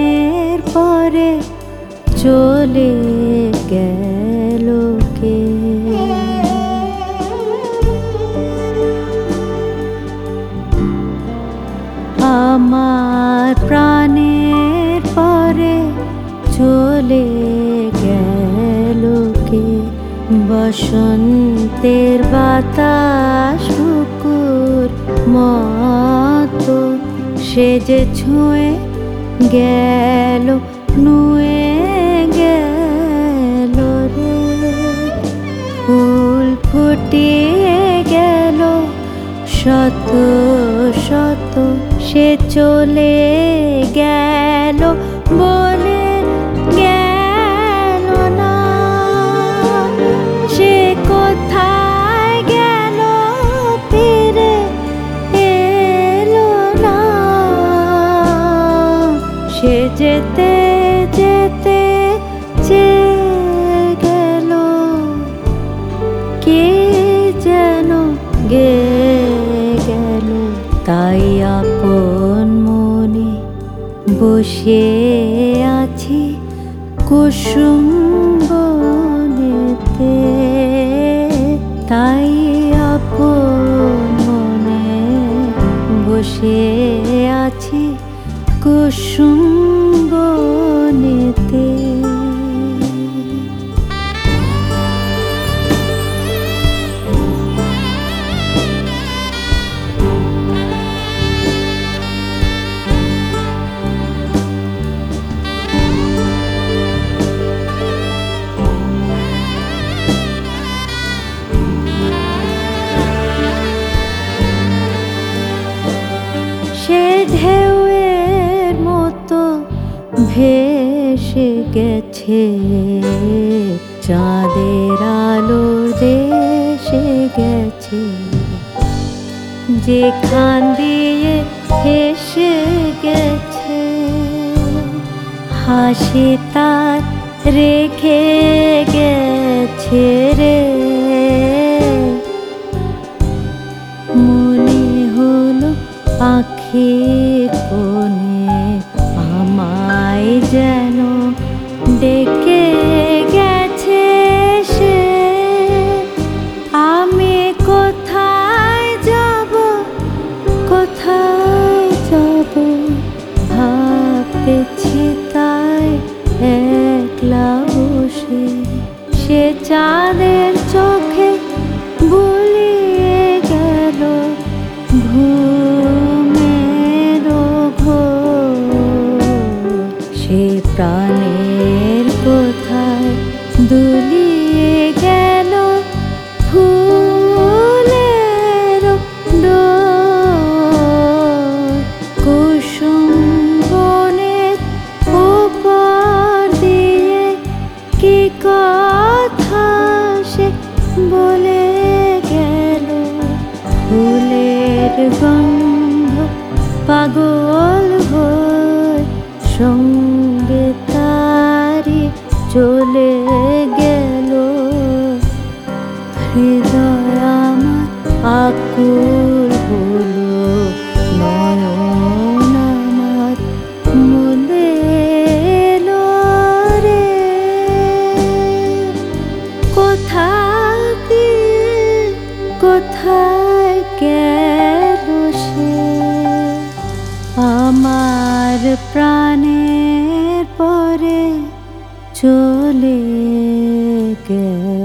প্রাণের পরে চলে গেল কে? আমার প্রাণের পরে চলে গেল কে? বসন্তের বাতাস বুকুর মতো সে যে ছুঁয়ে গেল, নুয়ে গেল রে। ফুল ফুটিয়ে গেল শত শত, সে চলে গেল বলে গেল না। সে কোথায় গেল ফিরে এলো না। সে যেতে যেতে চেয়ে গেল, কে যেন গেয়ে গেল। তাই আপন মনে বসে আছি কুসুম বনেতে। তাই আপন মনে বসে আছি কুসুম বনেতে। সে ঢেউয়ের মতো ভেসে গেছে, চাঁদের আলোর দেশে গেছে। যেখান দিয়ে হেসে গেছে, হাসি তার রেখে গেছে রে। মনে হলো আখির কোণে আমায় যেন ডেকে গেছে সে। আমি কোথায় যাব, কোথায় যাব ভাবতেছি তাই একলা বসে। সে চাঁদের চোখে বুলিয়ে গেল ঘুমের ঘোর। সে প্রাণের কোথায় দুলিয়ে গেল ফুলের ডোর। কুসুম বনের উপর দিয়ে কি কথা সে বলে গেল। ফুলের গন্ধ পাগল হয়ে সঙ্গে তারি চলে গেল। হৃদয় আমার আকুল হলো, নয়ন আমার মনে এলো রে। কোথায় গেল সে? আমার প্রাণের পরে চলে গেল।